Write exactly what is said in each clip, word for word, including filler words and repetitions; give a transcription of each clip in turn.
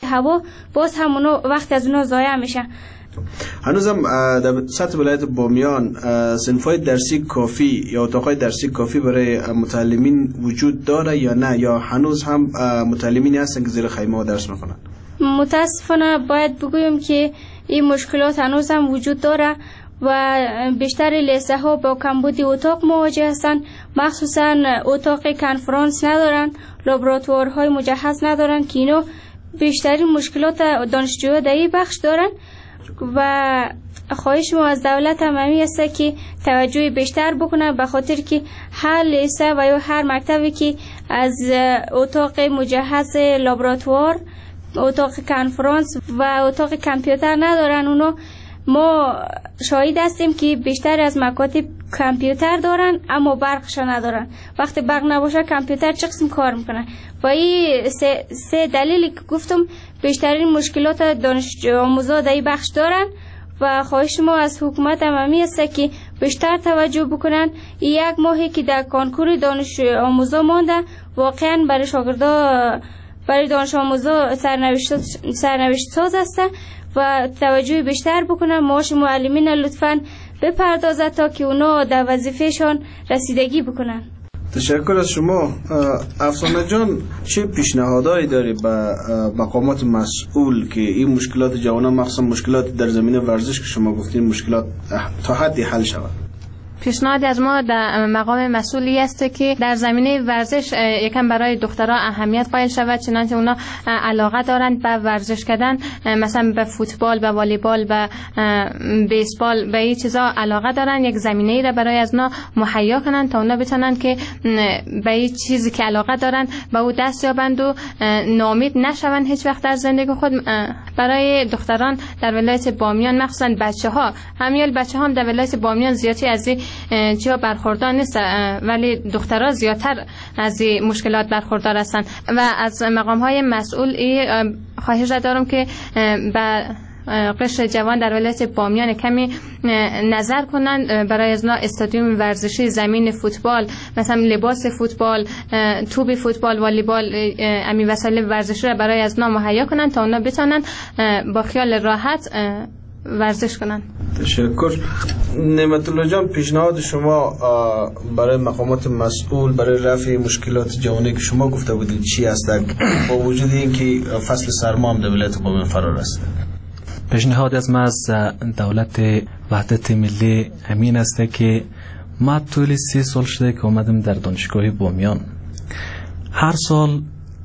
هوا، باز هم اونا وقت از اونا ضایع میشه. هنوزم در سطح ولایت بامیان صنف‌های درسی کافی یا اتاق‌های درسی کافی برای متعلمین وجود داره یا نه، یا هنوز هم متعلمینی هستن که زیر خیمه درس میکنن؟ متاسفانه باید بگویم که این مشکلات هنوز هم وجود داره و بیشتر لیسه ها با کمبود اتاق مواجه هستند. مخصوصا اتاق کنفرانس ندارن، لابراتوارهای مجهز ندارن که اینو بیشترین مشکلات دانشجوها در این بخش دارن و خواهش ما از دولت هم همی است که توجه بیشتر بکنه، به خاطر که هر لیسه و یا هر مکتبی که از اتاق مجهز لابراتوار، اتاق کنفرانس و اتاق کامپیوتر ندارن، اونو ما شاهد هستیم که بیشتر از مکاتب کامپیوتر دارن اما برقش ندارن. وقتی برق نباشه کامپیوتر چه قسم کار میکنه؟ و این سه, سه دلیلی که گفتم بیشترین مشکلات دانش آموزا در این بخش دارن و خواهش ما از حکومت هم همی است که بیشتر توجه بکنن. یک ماهی که در کانکور دانش آموزا مانده، واقعا برای شاگردا، برای دانش آموزا سرنوشت سرنوشت ساز است و توجه بیشتر بکنن. معاش معلمین لطفاً بپردازد تا که اونا در وظیفهشان رسیدگی بکنن. تشکر از شما. افسانه جان، چه پیشنهادایی داری به مقامات مسئول که این مشکلات جوانان، مخصوصا مشکلات در زمینه ورزش که شما گفتین مشکلات تا حدی حل شود؟ پیشنهاد از ما در مقام مسئولی است که در زمینه ورزش یکم برای دخترها اهمیت قائل شود، چنانچه اونا علاقه دارند به ورزش کردن، مثلا به فوتبال، به والیبال، به بیسبال، به این چیزا علاقه دارند. یک زمینه‌ای را برای از اونا مهیا کنند تا اونا بتونن که به این چیزی که علاقه دارند به او دست یابند و ناامید نشوند هیچ وقت در زندگی خود. برای دختران در ولایت بامیان، مخصوصا بچه‌ها، همیال بچه‌ها هم در ولایت بامیان زیادی از چیا برخوردار نیست، ولی دخترها زیادتر از این مشکلات برخوردار هستند و از مقام های مسئول خواهش دارم که به قشر جوان در ولایت بامیان کمی نظر کنند، برای از استادیوم ورزشی، زمین فوتبال، مثلا لباس فوتبال، توپ فوتبال، والیبال، امی وسایل ورزشی را برای از مهیا کنند تا اونا بتونن با خیال راحت ورزش کنن. تشکر. نعمت الله جان، پیشنهاد شما برای مقامات مسئول برای رفع مشکلات جوانی که شما گفته بودید چی است، با وجود اینکه فصل سرما هم در ولایت بامیان فرار است؟ پیشنهاد از ما از دولت وحدت ملی همین است که ما طول سی سال شده که اومدم در دانشگاه بامیان. هر سال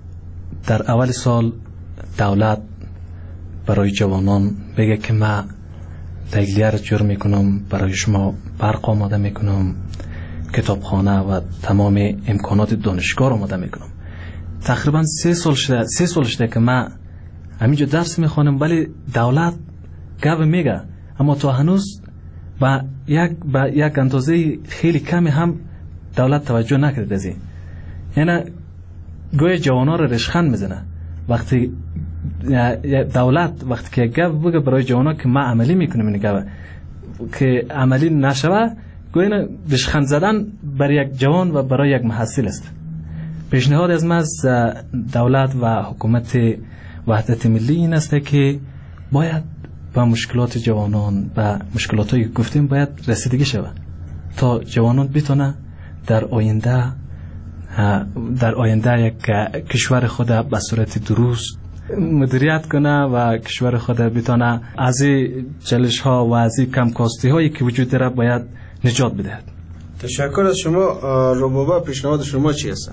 در اول سال دولت برای جوانان بگه که ما تگلیه را جور میکنم، برای شما برق آماده میکنم، کتابخانه و تمام امکانات دانشگاه را آماده میکنم. تقریبا سه سال شده سه سال شده که ما همینجا درس میخوانم، ولی دولت گپ میگه اما تا هنوز با یک با یک اندازه خیلی کمی هم دولت توجه نکرده از این. یعنی گویا جوانا را رشخند میزنه. وقتی دولت وقتی که گپ بگه برای جوانا که ما عملی میکنیم، این گپ که عملی نشوه، گویا رشخند زدن برای یک جوان و برای یک محصل است. پیشنهاد از ما از دولت و حکومت وحدت ملی این است که باید با مشکلات جوانان، با مشکلاتی که گفتیم باید رسیدگی شود تا جوانان بتونه در آینده در آینده یک کشور خود به صورت درست مدیریت کنه و کشور خود بتونه از چالش ها و از کمکاستی هایی که وجود داره باید نجات بدهد. تشکر از شما. ربابا، پیشنهاد شما چی است؟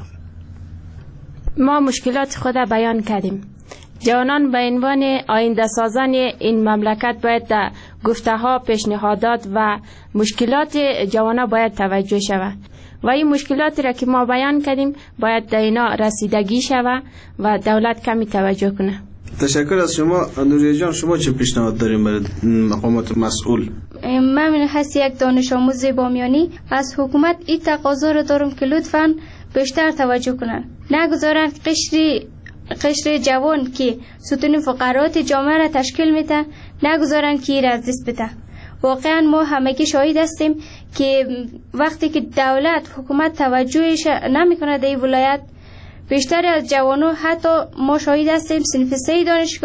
ما مشکلات خود بیان کردیم. جوانان به عنوان آینده سازان این مملکت باید در گفته ها، پیشنهادات و مشکلات جوانا باید توجه شود و این مشکلاتی را که ما بیان کردیم باید در اینا رسیدگی شود و دولت کمی توجه کنه. تشکر از شما. نوریه جان، شما چه پیشنهاد داریم برای مقامات مسئول؟ من من هست یک دانش آموز بامیانی از حکومت این تقاضا را دارم که لطفاً بیشتر توجه کنن، نگذارن قشری قشر جوان که ستون فقرات جامعه را تشکیل میده نگذارن که این از دست بده. واقعا ما همگی شاهد هستیم که وقتی که دولت حکومت توجهش نمیکنه در این ولایت، بیشتر از جوانو، حتی ما شاهد هستیم صنف سه دانشگاه